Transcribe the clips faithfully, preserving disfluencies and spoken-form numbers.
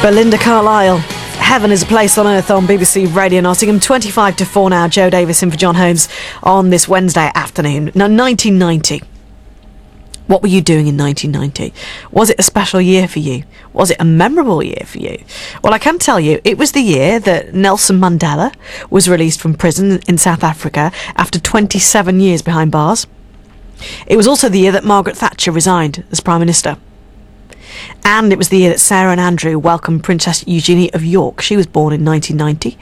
Belinda Carlisle. Heaven is a Place on Earth on B B C Radio Nottingham. twenty-five to four now. Joe Davis in for John Holmes on this Wednesday afternoon. Now, nineteen ninety. What were you doing in nineteen ninety? Was it a special year for you? Was it a memorable year for you? Well, I can tell you, it was the year that Nelson Mandela was released from prison in South Africa after twenty-seven years behind bars. It was also the year that Margaret Thatcher resigned as Prime Minister. And it was the year that Sarah and Andrew welcomed Princess Eugenie of York. She was born in nineteen ninety.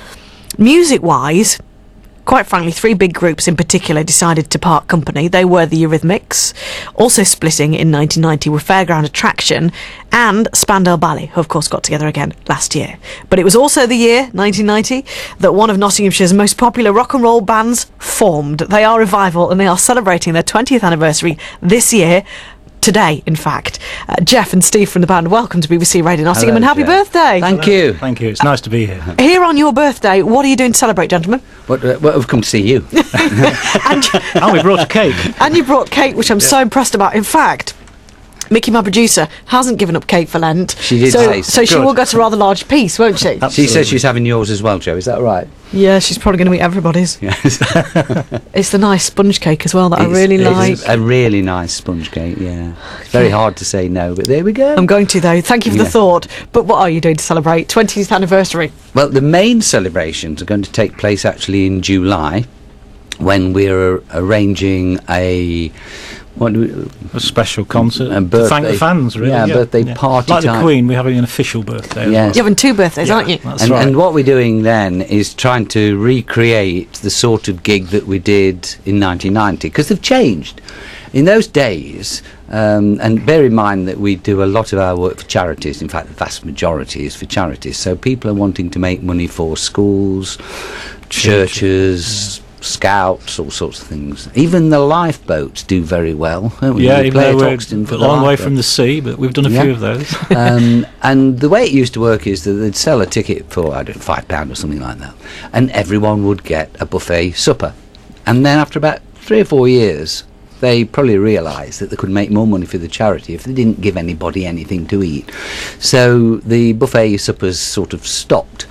Music-wise, quite frankly, three big groups in particular decided to part company. They were the Eurythmics. Also splitting in nineteen ninety were Fairground Attraction and Spandau Ballet, who of course got together again last year. But it was also the year, nineteen ninety, that one of Nottinghamshire's most popular rock and roll bands formed. They are Revival, and they are celebrating their twentieth anniversary this year. Today, in fact. Uh, Jeff and Steve from the band, welcome to B B C Radio Nottingham. Hello, and happy Jeff. birthday. Thank Hello. you. Thank you. It's nice to be here. Here on your birthday, what are you doing to celebrate, gentlemen? What, uh, well, we've come to see you. and, And we brought a cake. and you brought cake, which I'm yeah. so impressed about. In fact, Mickey, my producer, hasn't given up cake for Lent. She did so, say so. So she will get a rather large piece, won't she? Absolutely. She says she's having yours as well, Joe. Is that right? Yeah, she's probably going to eat everybody's. Yes. It's the nice sponge cake as well that it's, I really like. It's a really nice sponge cake, yeah. It's very hard to say no, but there we go. I'm going to, though. Thank you for yeah. the thought. But what are you doing to celebrate? twentieth anniversary? Well, the main celebrations are going to take place actually in July, when we're arranging a... What do we, a special concert a birthday, to thank the fans, really. Yeah, yeah. birthday yeah. party Like time. the Queen, we're having an official birthday. Yes. You're having two birthdays, yeah, aren't you? That's and, right. and what we're doing then is trying to recreate the sort of gig that we did in nineteen ninety, because they've changed. In those days, um, and bear in mind that we do a lot of our work for charities. In fact, the vast majority is for charities. So people are wanting to make money for schools, churches, yeah. Scouts, all sorts of things. Even the lifeboats do very well, don't we? Yeah, we even play though at we're Oxton for a the long way lifeboat. from the sea, but we've done a Yeah. few of those. um, and the way it used to work is that they'd sell a ticket for, I don't know, five pounds or something like that, and everyone would get a buffet supper. And then after about three or four years, they probably realised that they could make more money for the charity if they didn't give anybody anything to eat. So the buffet suppers sort of stopped.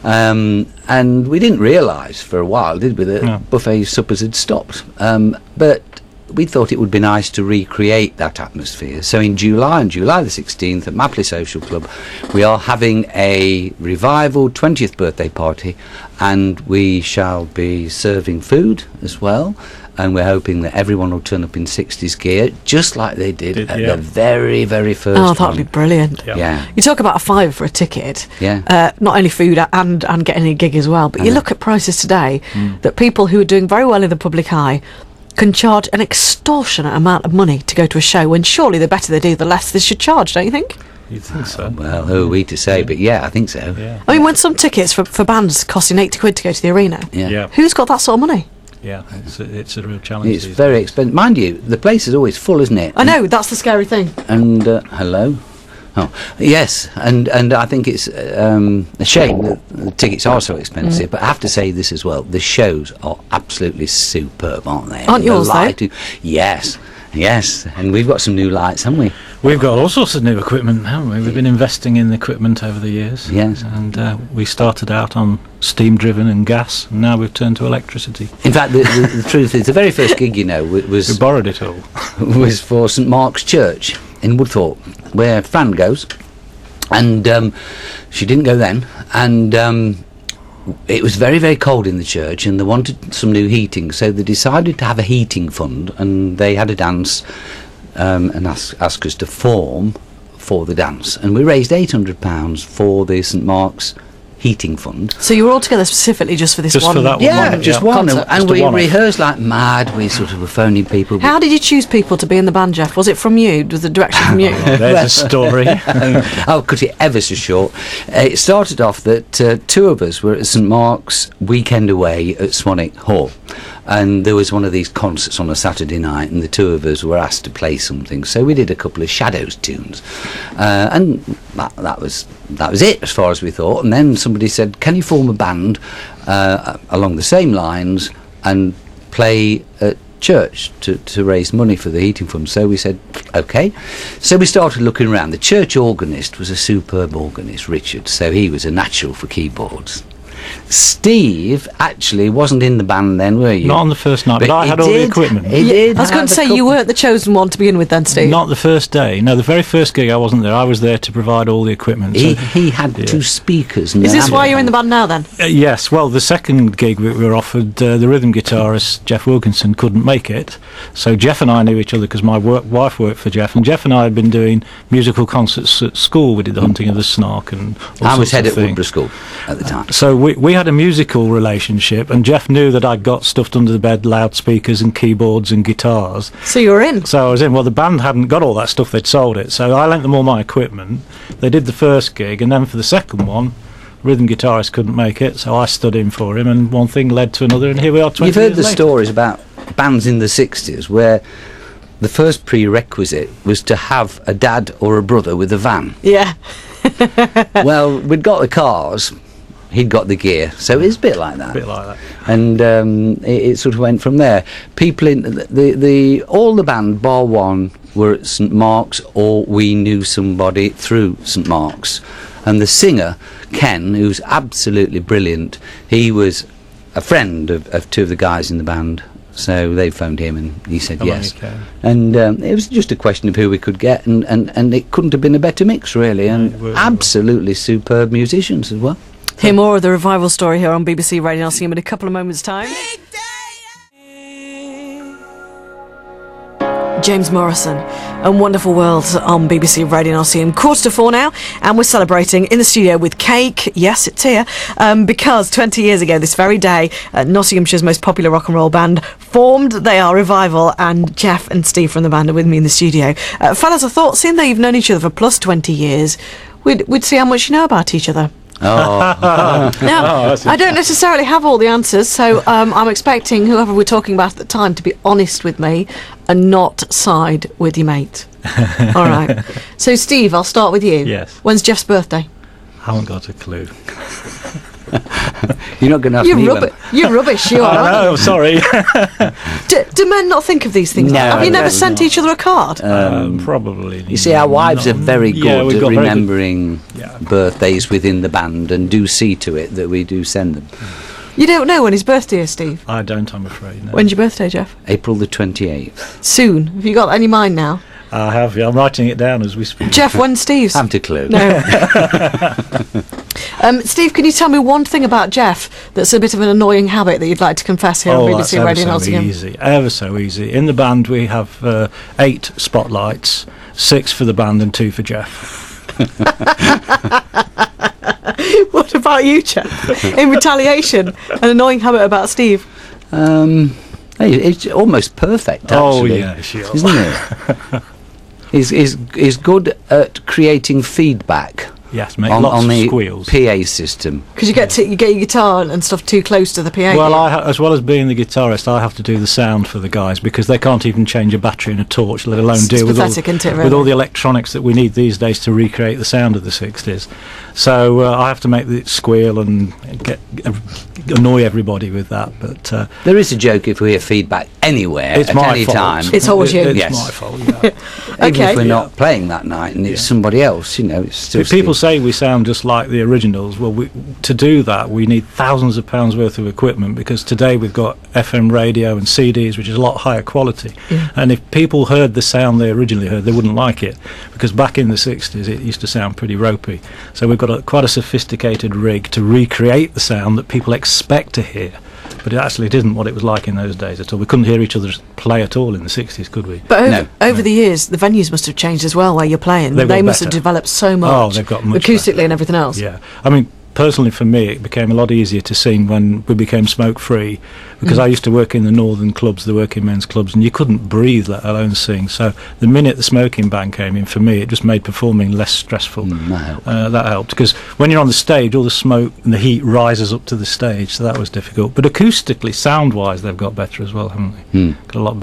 Um, and we didn't realise for a while, did we, that No. buffet suppers had stopped. Um, but we thought it would be nice to recreate that atmosphere. So in July, on July the sixteenth, at Mapley Social Club, we are having a Revival twentieth birthday party, and we shall be serving food as well. And we're hoping that everyone will turn up in sixties gear, just like they did, Did, at yeah. the very, very first Oh, one. that'd be brilliant. Yeah. Yeah. You talk about a fiver for a ticket. Yeah. Uh, not only food and, and getting a gig as well, but I you know. look at prices today that people who are doing very well in the public eye can charge an extortionate amount of money to go to a show, when surely the better they do, the less they should charge, don't you think? You'd think so. Well, who are we to say? But yeah, I think so. Yeah. I mean, when some tickets for, for bands costing eighty quid to go to the arena, Yeah. Yeah. who's got that sort of money? Yeah. It's a, it's a real challenge. It's these very days. expensive. Mind you, the place is always full, isn't it? I know, that's the scary thing. And uh, hello. Oh yes, and and I think it's um, a shame that the tickets are so expensive. Mm. But I have to say this as well: the shows are absolutely superb, aren't they? Aren't The yours, though? lighting- Yes, yes, and we've got some new lights, haven't we? We've got all sorts of new equipment, haven't we? We've been investing in equipment over the years. Yes. And uh, we started out on steam-driven and gas, and now we've turned to electricity. In fact, the, the, the truth is, the very first gig, you know, w- We was borrowed it all. was for St Mark's Church in Woodthorpe, where Fran goes, and um, she didn't go then, and um, it was very, very cold in the church, and they wanted some new heating, so they decided to have a heating fund, and they had a dance um, and ask, asked us to form for the dance, and we raised eight hundred pounds for the St Mark's heating fund. So you were all together specifically just for this Just one? for that one. Yeah, one, just yeah. one, Concert. and Just a we one-off. rehearsed like mad. We sort of were phoning people. How did you choose people to be in the band, Jeff? Was it from you? Was the direction from you? There's a story. Um, I'll cut it ever so short. Uh, it started off that uh, two of us were at St Mark's weekend away at Swanwick Hall, and there was one of these concerts on a Saturday night, and the two of us were asked to play something. So we did a couple of Shadows tunes, uh, and that, that was that was it as far as we thought. And then somebody said, "Can you form a band uh, along the same lines and play at church to, to raise money for the heating fund. So we said, OK. So we started looking around. The church organist was a superb organist, Richard, so he was a natural for keyboards. Steve actually wasn't in the band then, were you? Not on the first night, but, But I he had all the did- equipment. he Yeah, did I was going have to a say, you couple- weren't the chosen one to begin with then, Steve. Not the first day. No, the very first gig I wasn't there. I was there to provide all the equipment. He, So, he had Yeah. two speakers. And Is an this why you're in the amplifier. band now then? uh, yes, well, the second gig we were offered, uh, the rhythm guitarist Jeff Wilkinson couldn't make it. So Jeff and I knew each other because my work, wife worked for Jeff, and Jeff and I had been doing musical concerts at school. We did the Hunting of the Snark and all I was sorts head of at things. Woodborough School at the time. So we we had a musical relationship, and Jeff knew that I'd got stuffed under the bed, loudspeakers and keyboards and guitars. So you were in. So I was in. Well, the band hadn't got all that stuff; they'd sold it. So I lent them all my equipment. They did the first gig, and then for the second one, rhythm guitarist couldn't make it, so I stood in for him, and one thing led to another, and here we are. twenty You've heard years the later. stories about bands in the sixties where the first prerequisite was to have a dad or a brother with a van. Yeah. Well, we'd got the cars, he'd got the gear, so it's a bit like that. A bit like that. And um, it, it sort of went from there. People in the, the the all the band bar one were at St Mark's, or we knew somebody through St Mark's. And the singer Ken, who's absolutely brilliant, he was a friend of, of two of the guys in the band. So they phoned him and he said Come on, yes. you can. And um, it was just a question of who we could get, and, and, and it couldn't have been a better mix, really. And it worked absolutely superb musicians as well. Hear more of the revival story here on B B C Radio Nottingham in a couple of moments' time. James Morrison and Wonderful World on B B C Radio Nottingham. Quarter to four now, and we're celebrating in the studio with cake. Yes, it's here. Um, because twenty years ago, this very day, uh, Nottinghamshire's most popular rock and roll band formed. They are Revival, and Jeff and Steve from the band are with me in the studio. Uh, fellas, I thought, seeing that you've known each other for plus twenty years, we'd, we'd see how much you know about each other. Oh, Now, that's I don't necessarily have all the answers, so um, I'm expecting whoever we're talking about at the time to be honest with me and not side with your mate. All right. So, Steve, I'll start with you. Yes. When's Jeff's birthday? Haven't got a clue. you're not going to ask You're, me. rubbi- when- you're rubbish, you are. aren't Oh, sorry. you? Do, do men not think of these things? No, Have you never no, sent not. each other a card? um, probably. You see, our wives are very good Yeah, we've at got very good- remembering Yeah. birthdays within the band, and do see to it that we do send them. You don't know when his birthday is, Steve? I don't, I'm afraid. No. When's your birthday, Jeff? April the twenty-eighth. Soon. Have you got any mind now? I have. Yeah, I'm writing it down as we speak. Jeff, when's Steve's? Haven't a clue. No. um, Steve, can you tell me one thing about Jeff that's a bit of an annoying habit that you'd like to confess here Oh, on B B that's C ever Radio so Nottingham? easy. Ever so easy. In the band, we have uh, eight spotlights, six for the band and two for Jeff. What about you, Jeff? In retaliation, an annoying habit about Steve. Um, hey, it's almost perfect, Oh, actually. yeah, sure. Isn't it? he's, he's, he's good at creating feedback Yes, make on, lots on of the squeals. P A system. Because you get to, you get your guitar and stuff too close to the P A. Well, I ha- as well as being the guitarist, I have to do the sound for the guys because they can't even change a battery in a torch, let alone It's deal with all, pathetic, isn't it, with really? all the electronics that we need these days to recreate the sound of the sixties. So uh, I have to make it squeal and get, uh, annoy everybody with that. But uh, There is a joke if we hear feedback anywhere it's at my any fault. time. It's always you. It's Yes. my fault. Yeah. Even Okay. if we're Yeah. not playing that night and it's Yeah. somebody else, you know, it's still People Steve. say we sound just like the originals. Well, we, to do that, we need thousands of pounds worth of equipment because today we've got F M radio and C Ds, which is a lot higher quality. Yeah. And if people heard the sound they originally heard, they wouldn't like it because back in the sixties it used to sound pretty ropey. So we've got a, quite a sophisticated rig to recreate the sound that people expect to hear. But it actually didn't what it was like in those days at all. We couldn't hear each other play at all in the sixties, could we? But over, No. over the years, the venues must have changed as well where you're playing. They've got They must have better. developed so much. Oh, they've got much acoustically better. and everything else. Yeah, I mean, personally for me, it became a lot easier to sing when we became smoke-free because Mm. I used to work in the northern clubs, the working men's clubs, and you couldn't breathe, let alone sing. So the minute the smoking ban came in, for me, it just made performing less stressful. Mm, that helped. Uh, that helped because when you're on the stage, all the smoke and the heat rises up to the stage, so that was difficult. But acoustically, sound-wise, they've got better as well, haven't they? Hmm. Got a lot better.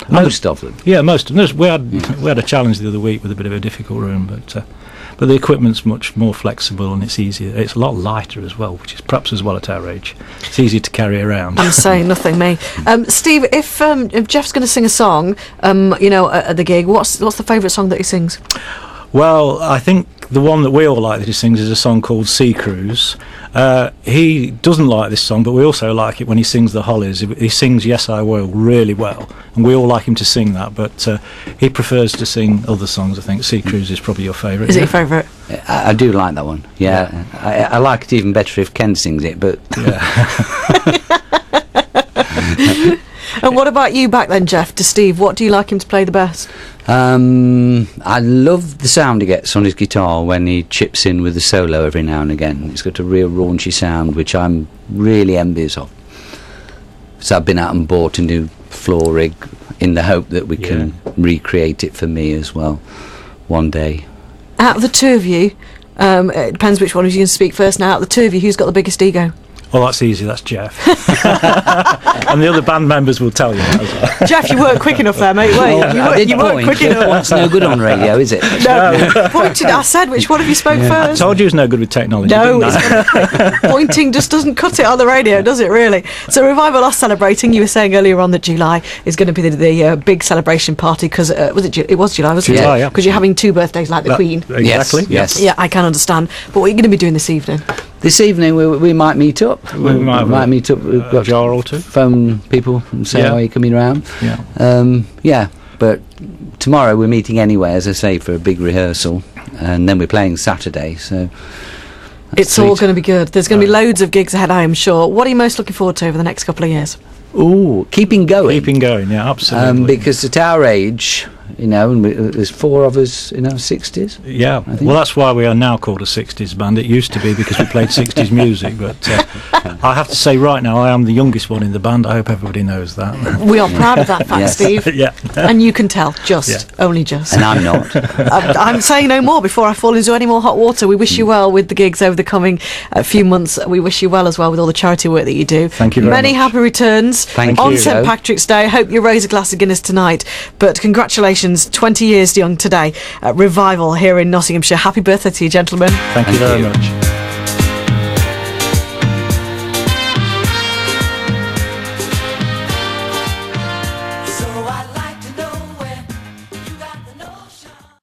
Most of them. Yeah, most. And there's- we had we had a challenge the other week with a bit of a difficult room, but uh, but the equipment's much more flexible and it's easier. It's a lot lighter as well, which is perhaps as well at our age. It's easier to carry around. I'm saying nothing, me. Um, Steve, if um, if Jeff's going to sing a song, um, you know, at, at the gig, what's what's the favourite song that he sings? Well, I think the one that we all like that he sings is a song called Sea Cruise. Uh, he doesn't like this song, but we also like it when he sings The Hollies. He, he sings Yes I Will really well, and we all like him to sing that, but uh, he prefers to sing other songs, I think. Sea Cruise is probably your favourite. Is it your favourite? I, I do like that one. Yeah, Yeah. I, I like it even better if Ken sings it. But And what about you back then, Jeff, to Steve? What do you like him to play the best? um, I love the sound he gets on his guitar when he chips in with the solo every now and again. It's got a real raunchy sound, which I'm really envious of. So I've been out and bought a new floor rig in the hope that we can recreate it for me as well one day. Out of the two of you, um, it depends which one of you can speak first now. Out of the two of you, who's got the biggest ego? Well, that's easy, that's Jeff. And the other band members will tell you that as well. Jeff, you weren't quick enough there, mate, were you? You, I weren't, did you weren't point. quick enough. That's no good on radio, is it? No, pointed. I said which one of you spoke I first. told you it's no good with technology, No, didn't I? it's pointing just doesn't cut it on the radio, does it really? So Revival are celebrating. You were saying earlier on that July is going to be the, the uh, big celebration party because uh, was it? Ju- it was July, wasn't July, it? yeah. Because you're having two birthdays like the That- Queen. Exactly. Yes, yes. Yeah, I can understand. But what are you going to be doing this evening? This evening we, we might meet up. We might have a- meet up. We've a got jar or two. Phone people and say, Yeah. "Are you coming around?" Yeah. Um, yeah, but tomorrow we're meeting anyway, as I say, for a big rehearsal, and then we're playing Saturday. So that's It's all sweet. going to be good. There's going to be loads of gigs ahead, I am sure. What are you most looking forward to over the next couple of years? Ooh, keeping going. Keeping going, yeah, absolutely. um, because at our age, you know, and we, there's four of us in our sixties. Yeah, think- well, that's why we are now called a sixties band. It used to be because we played sixties music, but uh, I have to say right now I am the youngest one in the band. I hope everybody knows that. We are proud of that fact, Yes. Steve. Yeah. And you can tell, just, Yeah. only just. And I'm not. I'm, I'm saying no more before I fall into any more hot water. We wish you well with the gigs over the coming uh, few months. We wish you well as well with all the charity work that you do. Thank you very Many much. happy returns Thank on you. Saint Patrick's Day. Hope you raise a glass of Guinness tonight. But congratulations, twenty years young today. Uh, Revival here in Nottinghamshire. Happy birthday to you, gentlemen. Thank you Thank very you. much.